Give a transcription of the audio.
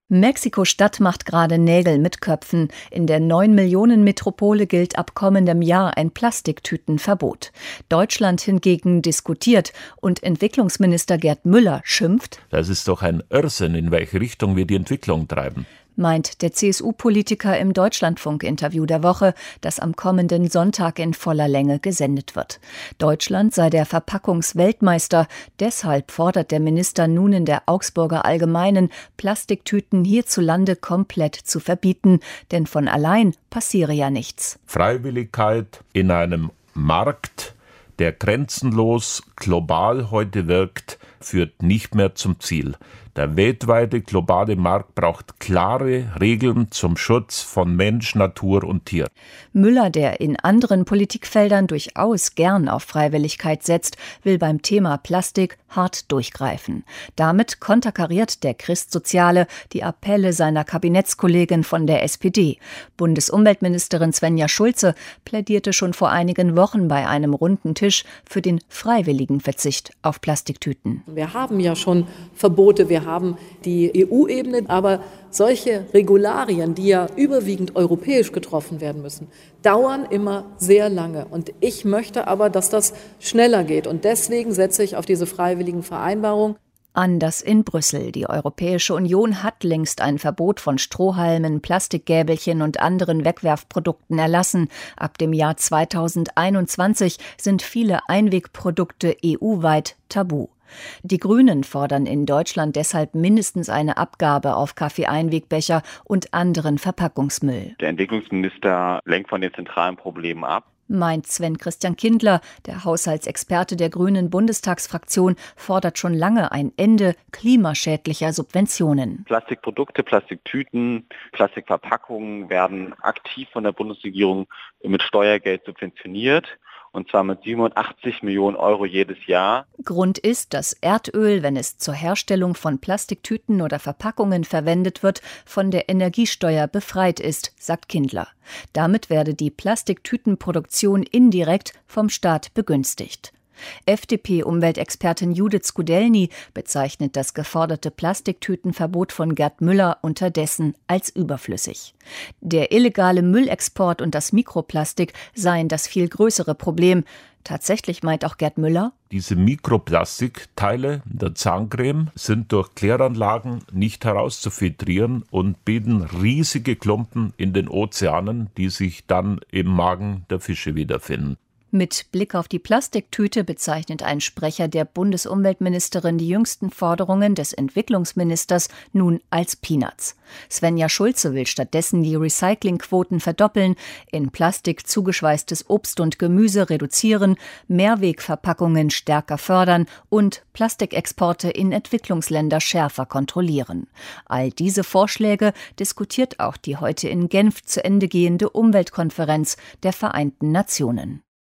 Mexiko-Stadt macht gerade Nägel mit Köpfen. In der 9-Millionen-Metropole gilt ab kommendem Jahr ein Plastiktütenverbot. Deutschland hingegen diskutiert und Entwicklungsminister Gerd Müller schimpft: Das ist doch ein Irrsinn, in welche Richtung wir die Entwicklung treiben. Meint der CSU-Politiker im Deutschlandfunk-Interview der Woche, das am kommenden Sonntag in voller Länge gesendet wird. Deutschland sei der Verpackungsweltmeister. Deshalb fordert der Minister nun in der Augsburger Allgemeinen, Plastiktüten hierzulande komplett zu verbieten. Denn von allein passiere ja nichts. Freiwilligkeit in einem Markt, der grenzenlos global heute wirkt, führt nicht mehr zum Ziel. Der weltweite globale Markt braucht klare Regeln zum Schutz von Mensch, Natur und Tier. Müller, der in anderen Politikfeldern durchaus gern auf Freiwilligkeit setzt, will beim Thema Plastik hart durchgreifen. Damit konterkariert der Christsoziale die Appelle seiner Kabinettskollegin von der SPD. Bundesumweltministerin Svenja Schulze plädierte schon vor einigen Wochen bei einem runden Tisch für den freiwilligen Verzicht auf Plastiktüten. Wir haben ja schon Verbote, wir haben die EU-Ebene, aber solche Regularien, die ja überwiegend europäisch getroffen werden müssen, dauern immer sehr lange. Und ich möchte aber, dass das schneller geht. Und deswegen setze ich auf diese freiwilligen Vereinbarungen. Anders in Brüssel. Die Europäische Union hat längst ein Verbot von Strohhalmen, Plastikgäbelchen und anderen Wegwerfprodukten erlassen. Ab dem Jahr 2021 sind viele Einwegprodukte EU-weit tabu. Die Grünen fordern in Deutschland deshalb mindestens eine Abgabe auf Kaffeeeinwegbecher und anderen Verpackungsmüll. Der Entwicklungsminister lenkt von den zentralen Problemen ab, meint Sven-Christian Kindler. Der Haushaltsexperte der Grünen Bundestagsfraktion fordert schon lange ein Ende klimaschädlicher Subventionen. Plastikprodukte, Plastiktüten, Plastikverpackungen werden aktiv von der Bundesregierung mit Steuergeld subventioniert. Und zwar mit 87 Millionen Euro jedes Jahr. Grund ist, dass Erdöl, wenn es zur Herstellung von Plastiktüten oder Verpackungen verwendet wird, von der Energiesteuer befreit ist, sagt Kindler. Damit werde die Plastiktütenproduktion indirekt vom Staat begünstigt. FDP-Umweltexpertin Judith Skudelny bezeichnet das geforderte Plastiktütenverbot von Gerd Müller unterdessen als überflüssig. Der illegale Müllexport und das Mikroplastik seien das viel größere Problem. Tatsächlich meint auch Gerd Müller: Diese Mikroplastikteile der Zahncreme sind durch Kläranlagen nicht herauszufiltrieren und bilden riesige Klumpen in den Ozeanen, die sich dann im Magen der Fische wiederfinden. Mit Blick auf die Plastiktüte bezeichnet ein Sprecher der Bundesumweltministerin die jüngsten Forderungen des Entwicklungsministers nun als Peanuts. Svenja Schulze will stattdessen die Recyclingquoten verdoppeln, in Plastik zugeschweißtes Obst und Gemüse reduzieren, Mehrwegverpackungen stärker fördern und Plastikexporte in Entwicklungsländer schärfer kontrollieren. All diese Vorschläge diskutiert auch die heute in Genf zu Ende gehende Umweltkonferenz der Vereinten Nationen.